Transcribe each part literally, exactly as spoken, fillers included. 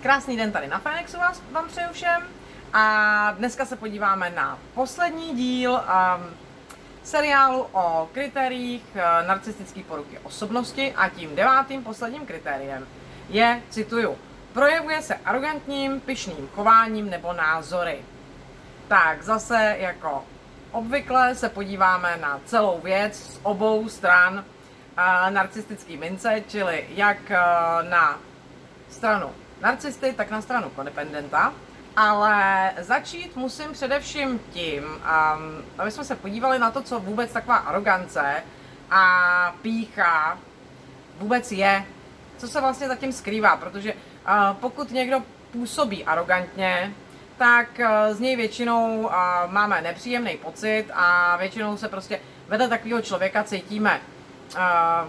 Krásný den tady na Fénixu vás, vám přeju všem a dneska se podíváme na poslední díl um, seriálu o kritériích uh, narcistické poruchy osobnosti a tím devátým posledním kritériem je, cituju, projevuje se arrogantním, pyšným chováním nebo názory. Tak zase jako obvykle se podíváme na celou věc z obou stran uh, narcistické mince, čili jak uh, na stranu narcisty, tak na stranu kodependenta. Ale začít musím především tím, um, aby jsme se podívali na to, co vůbec taková arogance a pýcha vůbec je, co se vlastně zatím skrývá, protože uh, pokud někdo působí arrogantně, tak uh, z něj většinou uh, máme nepříjemný pocit a většinou se prostě vedle takového člověka cítíme uh,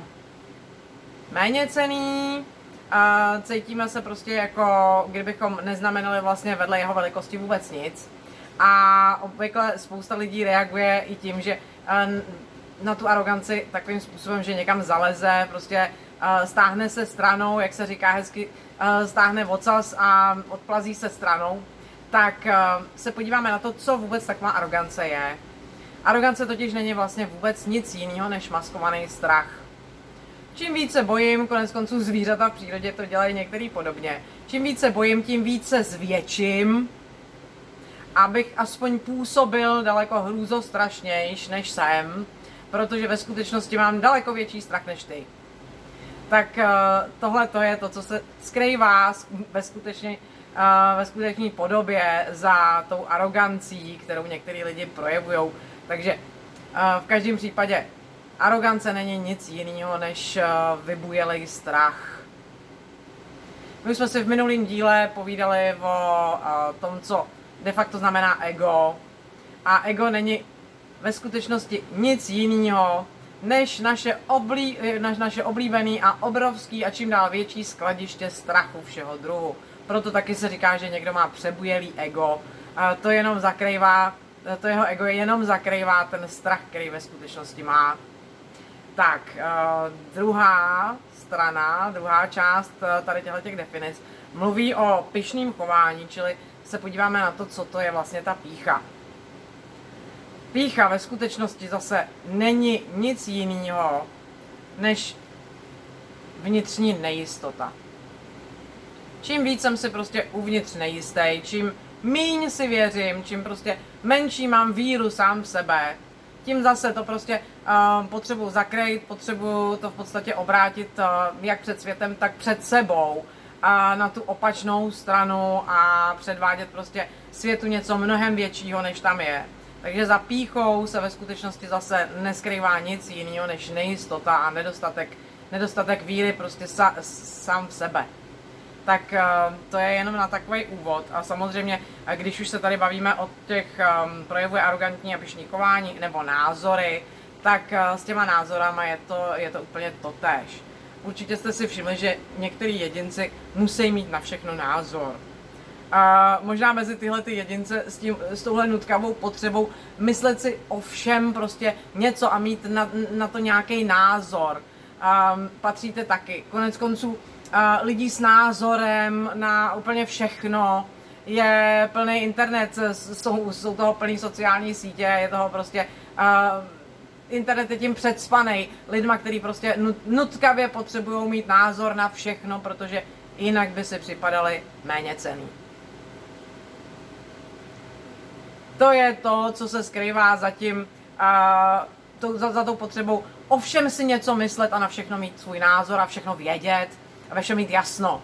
méněcenný, a cítíme se prostě jako kdybychom neznamenali vlastně vedle jeho velikosti vůbec nic. A obvykle spousta lidí reaguje i tím, že na tu aroganci takovým způsobem, že někam zaleze, prostě stáhne se stranou, jak se říká hezky, stáhne ocas a odplazí se stranou. Tak se podíváme na to, co vůbec taková arogance je. Arogance totiž není vlastně vůbec nic jiného než maskovaný strach. Čím více bojím, konec konců zvířata v přírodě to dělají některý podobně, čím více bojím, tím více zvětším, abych aspoň působil daleko hrůzostrašnějš než jsem, protože ve skutečnosti mám daleko větší strach než ty. Tak tohle to je to, co se skrývá ve skutečné, ve skutečné podobě za tou arogancí, kterou některý lidi projevují. Takže v každém případě arogance není nic jiného než vybujelý strach. My jsme si v minulém díle povídali o tom, co de facto znamená ego. A ego není ve skutečnosti nic jiného než naše, oblí, než naše oblíbený a obrovský a čím dál větší skladiště strachu všeho druhu. Proto taky se říká, že někdo má přebujelý ego. A to jenom zakrývá, to jeho ego jenom zakrývá ten strach, který ve skutečnosti má. Tak, uh, druhá strana, druhá část uh, tady těch definic mluví o pyšném chování, čili se podíváme na to, co to je vlastně ta pýcha. Pýcha ve skutečnosti zase není nic jiného než vnitřní nejistota. Čím víc jsem si prostě uvnitř nejistý, čím míň si věřím, čím prostě menší mám víru sám v sebe, tím zase to prostě uh, potřebuji zakrýt, potřebuji to v podstatě obrátit uh, jak před světem, tak před sebou a na tu opačnou stranu a předvádět prostě světu něco mnohem většího, než tam je. Takže za pýchou se ve skutečnosti zase neskrývá nic jiného než nejistota a nedostatek, nedostatek víry prostě sa, sám v sebe. Tak uh, to je jenom na takový úvod a samozřejmě, když už se tady bavíme o těch um, projevů arrogantní a pyšný chování nebo názory, tak uh, s těma názorama je to, je to úplně totéž. Určitě jste si všimli, že některý jedinci musí mít na všechno názor. Uh, možná mezi tyhle ty jedince s, tím, s touhle nutkavou potřebou myslet si o všem prostě něco a mít na, na to nějaký názor. Um, patříte taky. Konec konců Uh, lidí s názorem na úplně všechno, je plný internet, jsou, jsou toho plný sociální sítě, je toho prostě, uh, internet je tím předspanej lidma, který prostě nut, nutkavě potřebují mít názor na všechno, protože jinak by si připadali méněcenný. To je to, co se skrývá za tím, uh, to, za, za tou potřebou o všem si něco myslet a na všechno mít svůj názor a všechno vědět a ve všem mít jasno.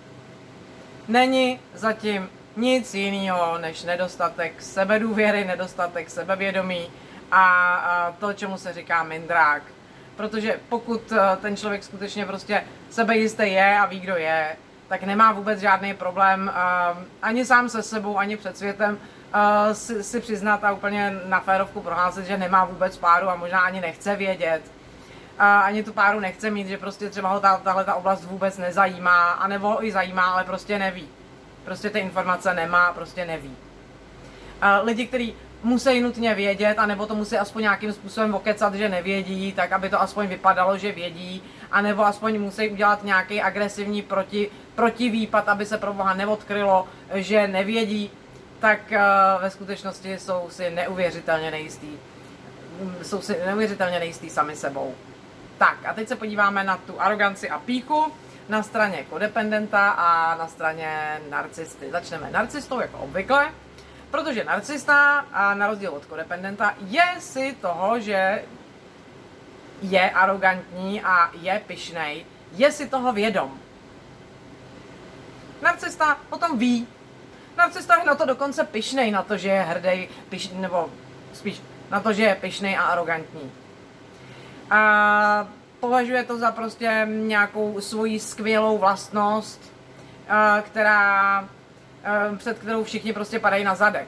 Není zatím nic jiného než nedostatek sebedůvěry, nedostatek sebevědomí a, a to, čemu se říká mindrák. Protože pokud ten člověk skutečně prostě sebejistý je a ví, kdo je, tak nemá vůbec žádný problém uh, ani sám se sebou, ani před světem uh, si, si přiznat a úplně na férovku prohlásit, že nemá vůbec páru a možná ani nechce vědět. Uh, ani tu páru nechce mít, že prostě třeba ho tahle ta oblast vůbec nezajímá, anebo ho i zajímá, ale prostě neví. Prostě ty informace nemá, prostě neví. Uh, lidi, kteří musí nutně vědět, anebo to musí aspoň nějakým způsobem okecat, že nevědí, tak aby to aspoň vypadalo, že vědí, anebo aspoň musí udělat nějaký agresivní proti, protivýpad, aby se pro boha neodkrylo, že nevědí, tak uh, ve skutečnosti jsou si neuvěřitelně nejistý. Jsou si neuvěřitelně nejistý sami sebou. Tak a teď se podíváme na tu aroganci a pýchu na straně kodependenta a na straně narcisty. Začneme narcistou jako obvykle, protože narcista, a na rozdíl od kodependenta, je si toho, že je arrogantní a je pyšnej, je si toho vědom. Narcista o tom ví. Narcista je na to dokonce pyšnej, na to, že je hrdý, pyš, nebo spíš na to, že je pyšnej a arrogantní. A považuje to za prostě nějakou svoji skvělou vlastnost, která, před kterou všichni prostě padají na zadek.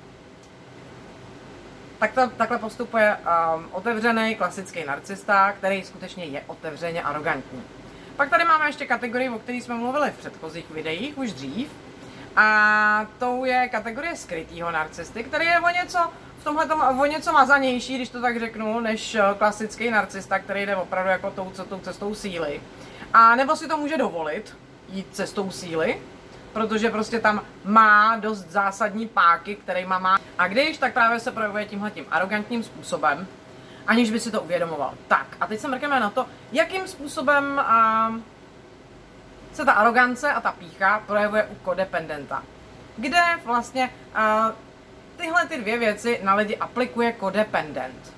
Tak to, takhle postupuje um, otevřený klasický narcista, který skutečně je otevřeně arrogantní. Pak tady máme ještě kategorii, o které jsme mluvili v předchozích videích už dřív. A to je kategorie skrytýho narcisty, který je o něco, v tomhletom, o něco mazanější, když to tak řeknu, než klasický narcista, který jde opravdu jako tou, tou cestou síly. A nebo si to může dovolit, jít cestou síly, protože prostě tam má dost zásadní páky, kterýma má. A když, tak právě se projevuje tímhletím arrogantním způsobem, aniž by si to uvědomoval. Tak, a teď se mrkneme na to, jakým způsobem a, se ta arogance a ta pýcha projevuje u kodependenta. Kde vlastně a, tyhle ty dvě věci na lidi aplikuje kodependent.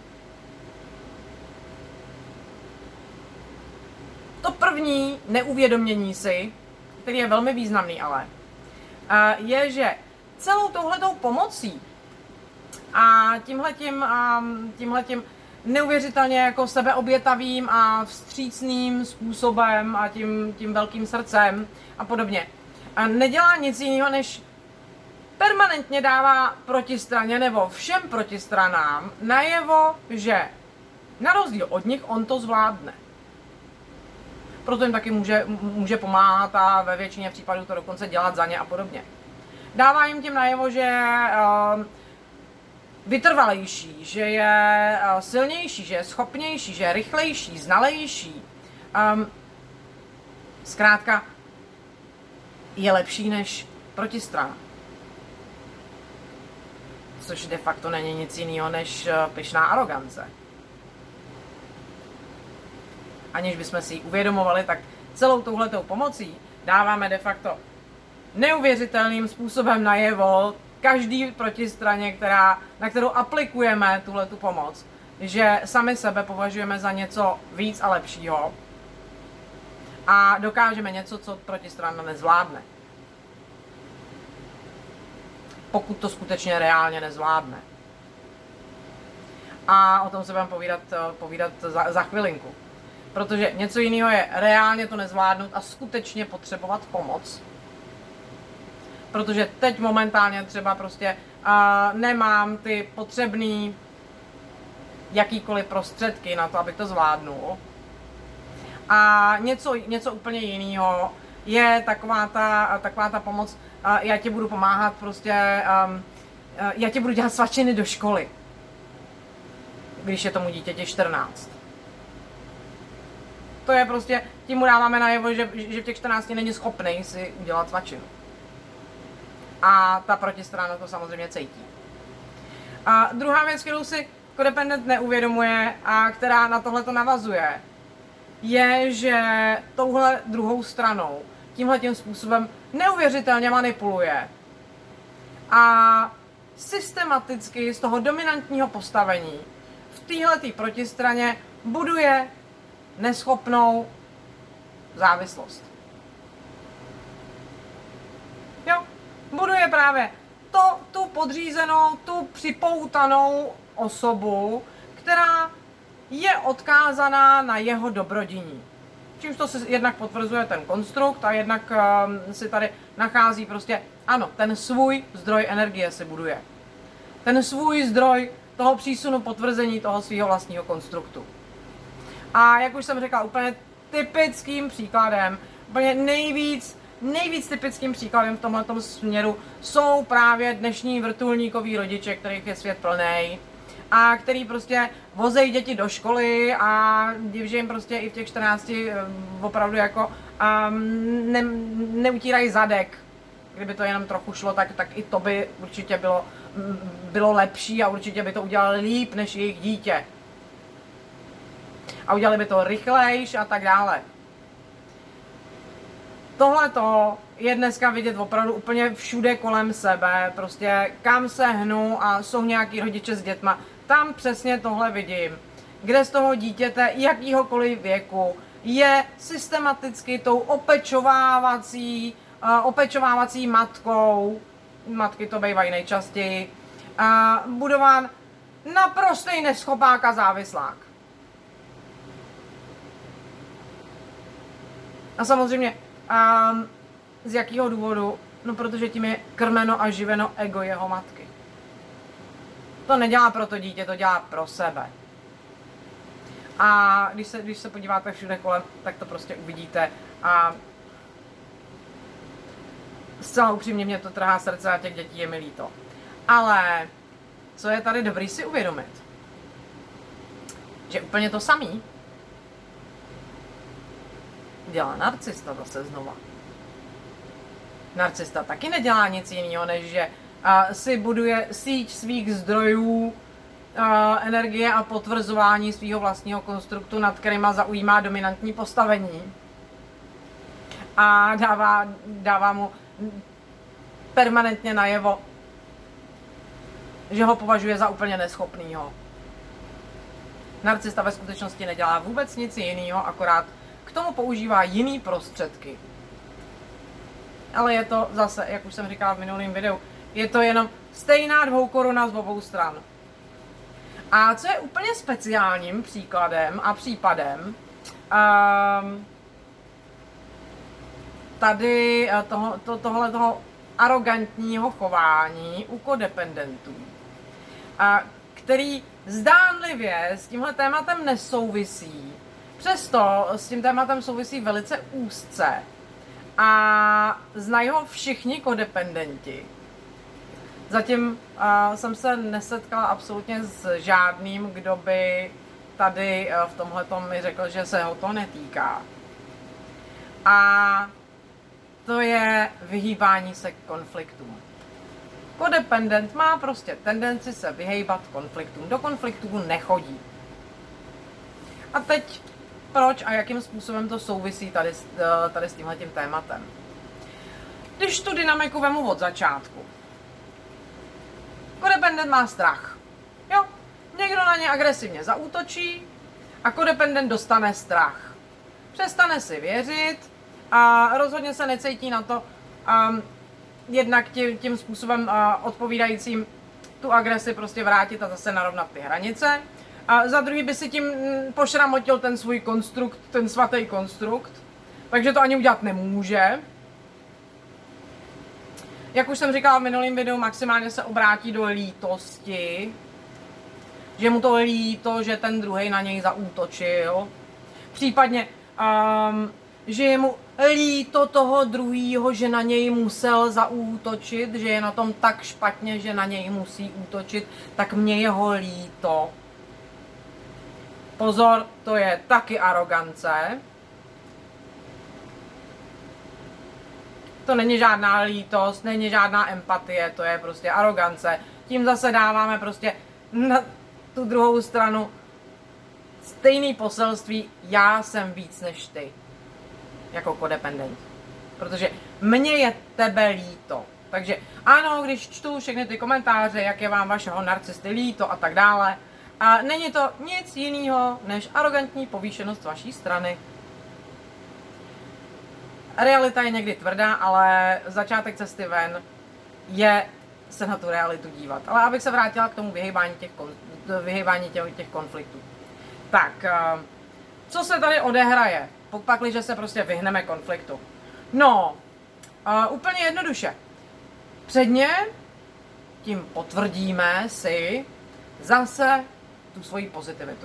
To první neuvědomění si, který je velmi významný ale, je, že celou touhletou pomocí a tímhletím, tímhletím neuvěřitelně jako sebeobětavým a vstřícným způsobem a tím, tím velkým srdcem a podobně, a nedělá nic jiného, než permanentně dává protistraně nebo všem protistranám najevo, že na rozdíl od nich on to zvládne. Proto jim taky může, může pomáhat a ve většině případů to dokonce dělat za ně a podobně. Dává jim tím najevo, že je uh, vytrvalejší, že je uh, silnější, že je schopnější, že je rychlejší, znalejší. Um, zkrátka je lepší než protistrana. Což de facto není nic jiného než uh, pyšná arogance. Aniž bychom si ji uvědomovali, tak celou touhletou pomocí dáváme de facto neuvěřitelným způsobem najevo každý protistraně, která, na kterou aplikujeme tuhletu pomoc, že sami sebe považujeme za něco víc a lepšího a dokážeme něco, co protistrana nezvládne. Pokud to skutečně reálně nezvládne. A o tom se budeme povídat, povídat za, za chvilinku. Protože něco jiného je reálně to nezvládnout a skutečně potřebovat pomoc. Protože teď momentálně třeba prostě uh, nemám ty potřebný jakýkoliv prostředky na to, abych to zvládnul. A něco, něco úplně jiného je taková ta, taková ta pomoc, uh, já ti budu pomáhat prostě, um, uh, já ti budu dělat svačiny do školy, když je tomu dítěti čtrnáct. To je prostě, tím mu dáváme najevo, že, že v těch čtrnácti není schopný si udělat svačinu. A ta protistrana to samozřejmě cítí. A druhá věc, kterou si kodependent neuvědomuje a která na tohle to navazuje, je, že touhle druhou stranou tímhletím způsobem neuvěřitelně manipuluje a systematicky z toho dominantního postavení v téhletý protistraně buduje neschopnou závislost. Jo, buduje právě to, tu podřízenou, tu připoutanou osobu, která je odkázaná na jeho dobrodiní. Čímž to si jednak potvrzuje ten konstrukt a jednak um, si tady nachází prostě, ano, ten svůj zdroj energie si buduje. Ten svůj zdroj toho přísunu potvrzení toho svého vlastního konstruktu. A jak už jsem řekla, úplně typickým příkladem, úplně nejvíc, nejvíc typickým příkladem v tomhletom směru jsou právě dnešní vrtulníkoví rodiče, kterých je svět plnej. a který prostě vozejí děti do školy a že jim prostě i v těch čtrnácti opravdu jako um, ne, neutírají zadek. Kdyby to jenom trochu šlo, tak, tak i to by určitě bylo, bylo lepší a určitě by to udělali líp než jejich dítě. A udělali by to rychlejš a tak dále. Tohleto je dneska vidět opravdu úplně všude kolem sebe, prostě kam se hnu a jsou nějaký rodiče s dětma, tam přesně tohle vidím. Kde z toho dítěte jakýhokoliv věku je systematicky tou opečovávací, uh, opečovávací matkou, matky to bývají nejčastěji, uh, budován naprostý neschopák a závislák. A samozřejmě, um, z jakého důvodu? No protože tím je krmeno a živeno ego jeho matky. To nedělá pro to dítě, to dělá pro sebe. A když se, když se podíváte všude kolem, tak to prostě uvidíte. A zcela upřímně mě to trhá srdce a těch dětí je mi líto. Ale co je tady dobrý si uvědomit? Že úplně to samý dělá narcista zase znova. Narcista taky nedělá nic jiného, než že uh, si buduje síť svých zdrojů, uh, energie a potvrzování svého vlastního konstruktu, nad kterýma zaujímá dominantní postavení. A dává, dává mu permanentně najevo, že ho považuje za úplně neschopnýho. Narcista ve skutečnosti nedělá vůbec nic jiného, akorát k tomu používá jiný prostředky. Ale je to zase, jak už jsem říkala v minulém videu, je to jenom stejná dvoukoruna z obou stran. A co je úplně speciálním příkladem a případem um, tady toho, to, tohle toho arrogantního chování u kodependentů, a který zdánlivě s tímhle tématem nesouvisí, přesto s tím tématem souvisí velice úzce a znají ho všichni kodependenti. Zatím uh, jsem se nesetkala absolutně s žádným, kdo by tady uh, v tomhletom mi řekl, že se ho to netýká. A to je vyhýbání se konfliktům. Kodependent má prostě tendenci se vyhýbat konfliktům. Do konfliktů nechodí. A teď proč a jakým způsobem to souvisí tady, tady s tímhletím tématem? Když tu dynamiku vemu od začátku. Kodependent má strach. Jo, někdo na ně agresivně zaútočí a kodependent dostane strach. Přestane si věřit a rozhodně se necítí na to um, jednak tím, tím způsobem uh, odpovídajícím tu agresi prostě vrátit a zase narovnat ty hranice. A za druhý by si tím pošramotil ten svůj konstrukt, ten svatý konstrukt, takže to ani udělat nemůže. Jak už jsem říkala v minulém videu, maximálně se obrátí do lítosti, že mu to líto, že ten druhej na něj zaútočil. Případně, um, že je mu líto toho druhýho, že na něj musel zaútočit, že je na tom tak špatně, že na něj musí útočit, tak mě jeho líto. Pozor, to je taky arogance. To není žádná lítost, není žádná empatie, to je prostě arogance. Tím zase dáváme prostě na tu druhou stranu stejný poselství, já jsem víc než ty. Jako kodependent. Protože mně je tebe líto. Takže ano, když čtu všechny ty komentáře, jak je vám vašeho narcisty líto a tak dále, a není to nic jiného než arrogantní povýšenost z vaší strany. Realita je někdy tvrdá, ale začátek cesty ven je se na tu realitu dívat. Ale abych se vrátila k tomu vyhýbání těch, vyhýbání těch, těch konfliktů. Tak, co se tady odehraje, pakliže se prostě vyhneme konfliktu? No, úplně jednoduše. Předně tím potvrdíme si zase tu svoji pozitivitu.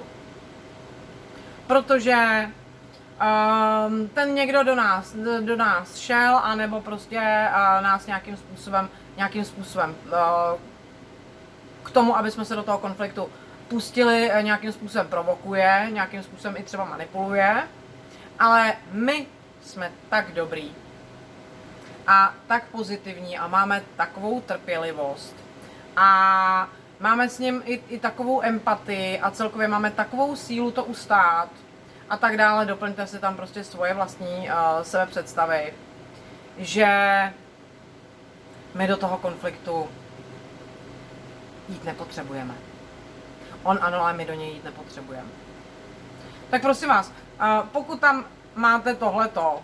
Protože um, ten někdo do nás, do nás šel, anebo prostě uh, nás nějakým způsobem, nějakým způsobem uh, k tomu, aby jsme se do toho konfliktu pustili, nějakým způsobem provokuje, nějakým způsobem i třeba manipuluje, ale my jsme tak dobrý a tak pozitivní a máme takovou trpělivost a máme s ním i, i takovou empatii a celkově máme takovou sílu to ustát a tak dále. Doplňte si tam prostě svoje vlastní uh, sebepředstavy, že my do toho konfliktu jít nepotřebujeme. On ano, ale my do něj jít nepotřebujeme. Tak prosím vás, uh, pokud tam máte tohleto,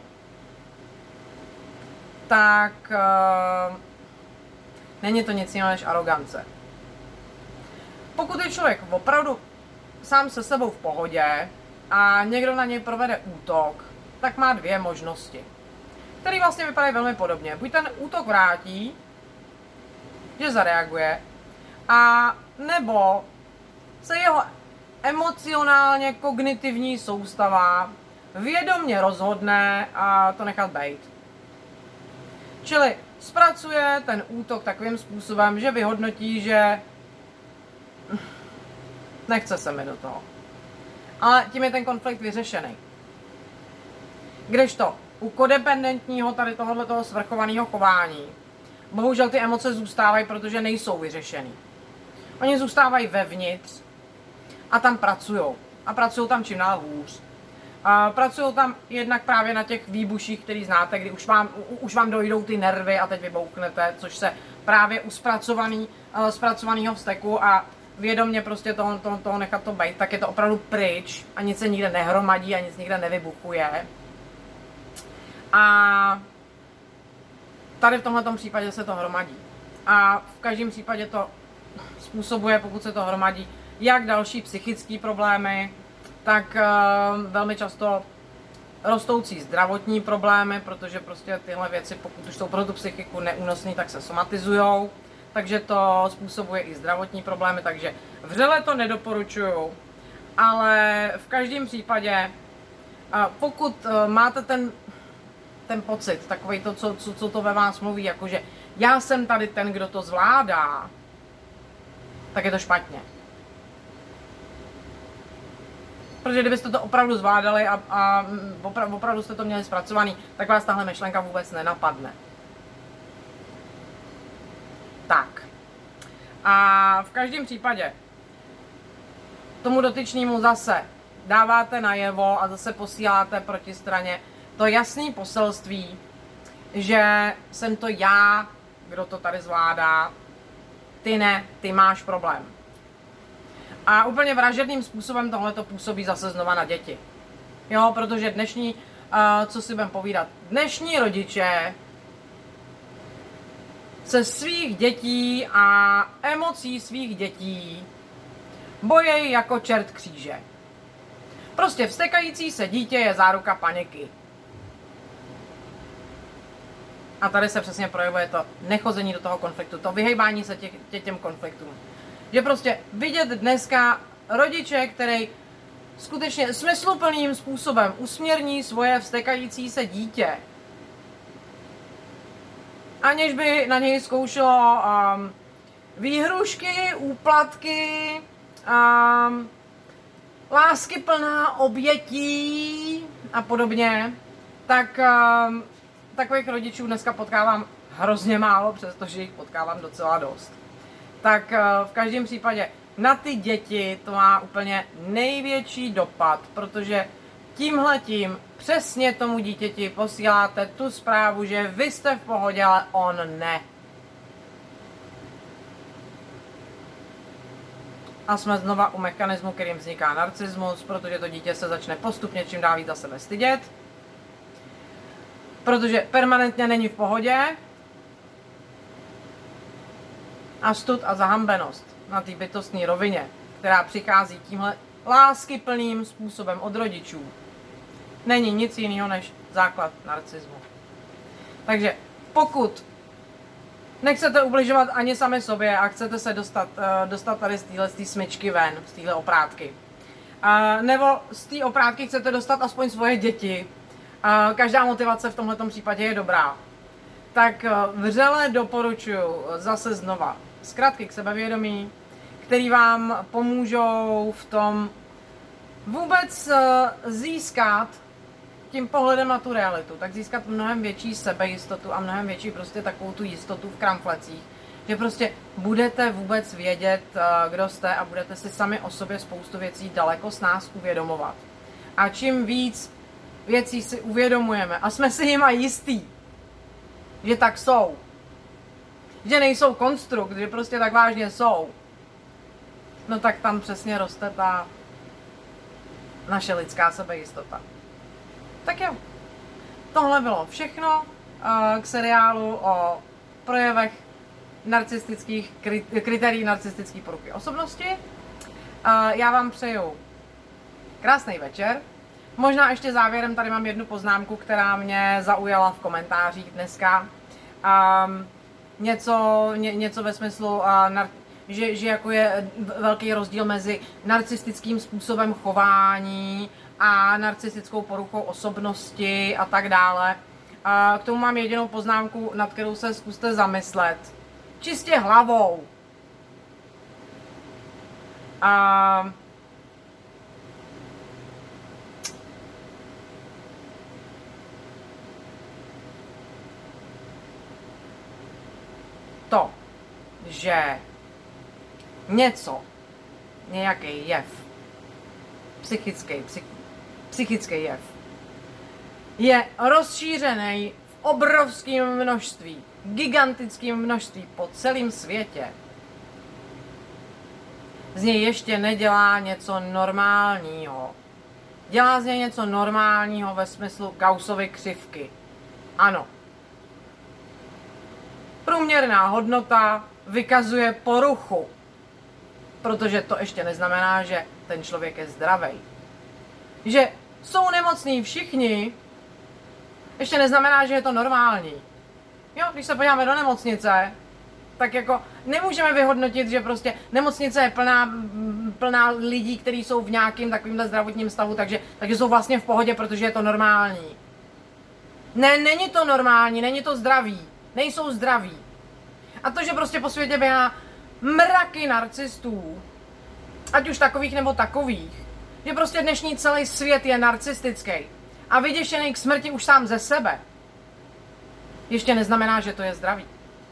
tak uh, není to nic jiného než arogance. Pokud je člověk opravdu sám se sebou v pohodě a někdo na něj provede útok, tak má dvě možnosti, které vlastně vypadají velmi podobně. Buď ten útok vrátí, že zareaguje, a nebo se jeho emocionálně kognitivní soustava vědomně rozhodne a to nechat bejt. Čili zpracuje ten útok takovým způsobem, že vyhodnotí, že nechce se mi do toho. Ale tím je ten konflikt vyřešený. Kdežto u kodependentního tady tohoto svrchovaného chování bohužel ty emoce zůstávají, protože nejsou vyřešený. Oni zůstávají vevnitř a tam pracujou. A pracují tam čím dál hůř. A pracují tam jednak právě na těch výbuších, který znáte, kdy už vám, už vám dojdou ty nervy a teď vybouknete, což se právě u zpracovaný, uh, zpracovaného vzteku a vědomě prostě toho, toho, toho nechat to být, tak je to opravdu pryč a nic se nikde nehromadí a nic nikde nevybuchuje. A tady v tomhletom případě se to hromadí. A v každém případě to způsobuje, pokud se to hromadí, jak další psychické problémy, tak uh, velmi často rostoucí zdravotní problémy, protože prostě tyhle věci, pokud už jsou pro tu psychiku neúnosné, tak se somatizujou. Takže to způsobuje i zdravotní problémy, takže vřele to nedoporučuju. Ale v každém případě, pokud máte ten, ten pocit, takový to, co, co, co to ve vás mluví, jakože já jsem tady ten, kdo to zvládá, tak je to špatně. Protože kdybyste to opravdu zvládali a, a opravdu, opravdu jste to měli zpracovaný, tak vás tahle myšlenka vůbec nenapadne. Tak. A v každém případě tomu dotyčnému zase dáváte najevo a zase posíláte proti straně to jasné poselství, že jsem to já, kdo to tady zvládá, ty ne, ty máš problém. A úplně vražedným způsobem tohle to působí zase znova na děti. Jo, protože dnešní, uh, co si budeme povídat, dnešní rodiče se svých dětí a emocí svých dětí bojí jako čert kříže. Prostě vztekající se dítě je záruka paniky. A tady se přesně projevuje to nechození do toho konfliktu, to vyhejbání se těch, tě, těm konfliktům. Že prostě vidět dneska rodiče, který skutečně smysluplným způsobem usměrní svoje vztekající se dítě, aniž by na něj zkoušelo um, výhrušky, úplatky, um, láskyplná obětí a podobně, tak um, takových rodičů dneska potkávám hrozně málo, přestože jich potkávám docela dost. Tak uh, v každém případě na ty děti to má úplně největší dopad, protože tímhletím přesně tomu dítěti posíláte tu zprávu, že vy jste v pohodě, ale on ne. A jsme znova u mechanismu, kterým vzniká narcismus, protože to dítě se začne postupně čím dál víc za sebe stydět. Protože permanentně není v pohodě. A stud a zahambenost na té bytostné rovině, která přichází tímhle láskyplným způsobem od rodičů, není nic jiného než základ narcismu. Takže pokud nechcete ubližovat ani sami sobě a chcete se dostat, uh, dostat tady z téhle smyčky ven, z téhle oprátky, uh, nebo z té oprátky chcete dostat aspoň svoje děti, uh, každá motivace v tomto případě je dobrá, tak uh, vřele doporučuji zase znova zkratky k sebevědomí, k který vám pomůžou v tom vůbec získat tím pohledem na tu realitu, tak získat mnohem větší sebejistotu a mnohem větší prostě takovou tu jistotu v kramflecích, že prostě budete vůbec vědět, kdo jste a budete si sami o sobě spoustu věcí daleko s nás uvědomovat. A čím víc věcí si uvědomujeme a jsme si jima jistý, že tak jsou, že nejsou konstrukt, že prostě tak vážně jsou, no tak tam přesně roste ta naše lidská sebejistota. Tak jo, tohle bylo všechno uh, k seriálu o projevech narcistických, kritérií narcistické poruchy osobnosti. Uh, já vám přeju krásný večer. Možná ještě závěrem tady mám jednu poznámku, která mě zaujala v komentářích dneska. Um, něco, ně, něco ve smyslu, uh, nar- že, že jako je velký rozdíl mezi narcistickým způsobem chování a narcistickou poruchou osobnosti a tak dále. Uh, k tomu mám jedinou poznámku, nad kterou se zkuste zamyslet. Čistě hlavou. Uh, to, že něco, nějaký jev, psychický, psych, psychický jev, je rozšířený v obrovském množství, gigantickém množství po celém světě, z něj ještě nedělá něco normálního. Dělá z něj něco normálního ve smyslu Gaussovy křivky. Ano. Průměrná hodnota vykazuje poruchu, protože to ještě neznamená, že ten člověk je zdravý. Že jsou nemocní všichni, ještě neznamená, že je to normální. Jo, když se podíváme do nemocnice, tak jako nemůžeme vyhodnotit, že prostě nemocnice je plná, plná lidí, kteří jsou v nějakém takovémhle zdravotním stavu, takže, takže jsou vlastně v pohodě, protože je to normální. Ne, není to normální, není to zdravý, nejsou zdraví. A to, že prostě po světě běhá mraky narcistů, ať už takových nebo takových, že prostě dnešní celý svět je narcistický a vyděšený k smrti už sám ze sebe, ještě neznamená, že to je zdravý.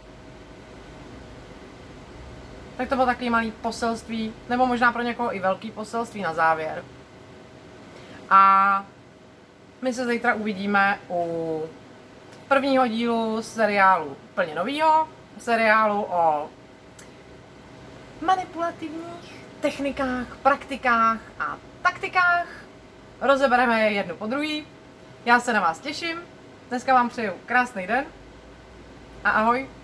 Tak to bylo takový malý poselství, nebo možná pro někoho i velký poselství na závěr. A my se zítra uvidíme u prvního dílu seriálu plně novýho, seriálu o manipulativních technikách, praktikách a taktikách. Rozebereme je jednu po druhý. Já se na vás těším. Dneska vám přeju krásný den a ahoj.